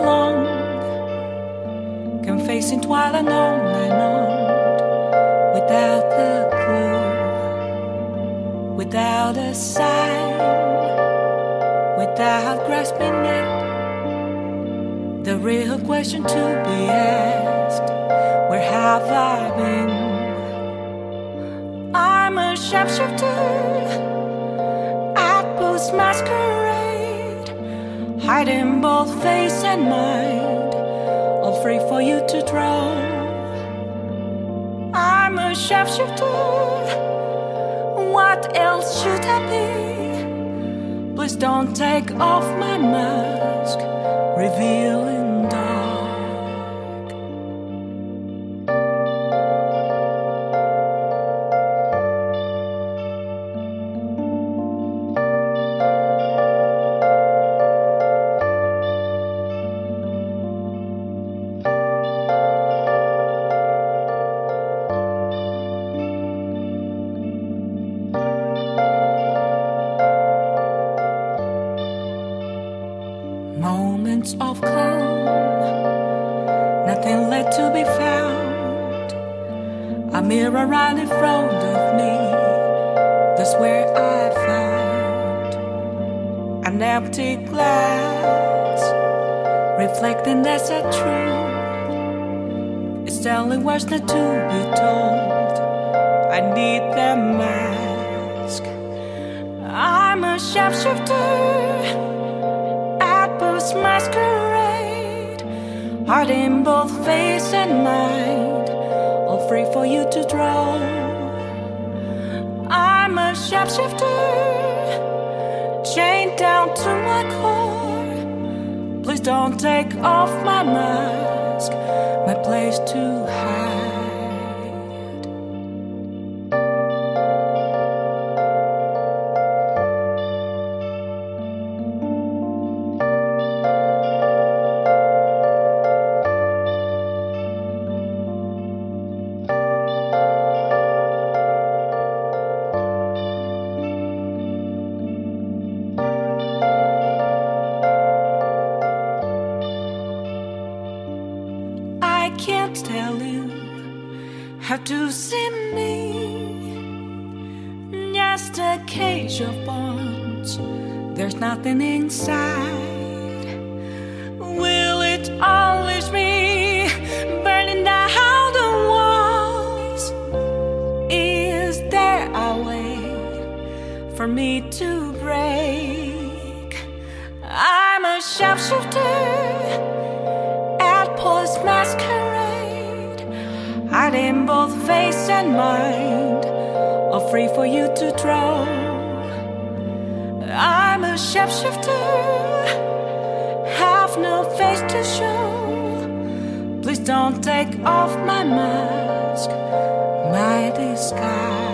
alone can face it while unknown, without a clue, without a sign, without grasping it. The real question to be asked: where have I been? I'm a shapeshifter at Post Masquerade, hiding both face and mind, all free for you to draw. I'm a shapeshifter, what else should I be? Please don't take off my mask, revealing dark. Moments of calm, nothing left to be found. A mirror right in front of me, that's where I found an empty glass, reflecting that's a truth. It's telling words not to be told. I need the mask. I'm a shapeshifter, Post Masquerade, heart in both face and mind, all free for you to draw. I'm a shapeshifter, chained down to my core. Please don't take off my mask, my place to hide. I can't tell you how to see me, just a cage of bones, there's nothing inside. Will it unleash me, burning down the walls? Is there a way for me to break? I'm a shapeshifter at Post Masquerade, hiding both face and mind, all free for you to draw. I'm a shapeshifter, have no face to show. Please don't take off my mask, my disguise.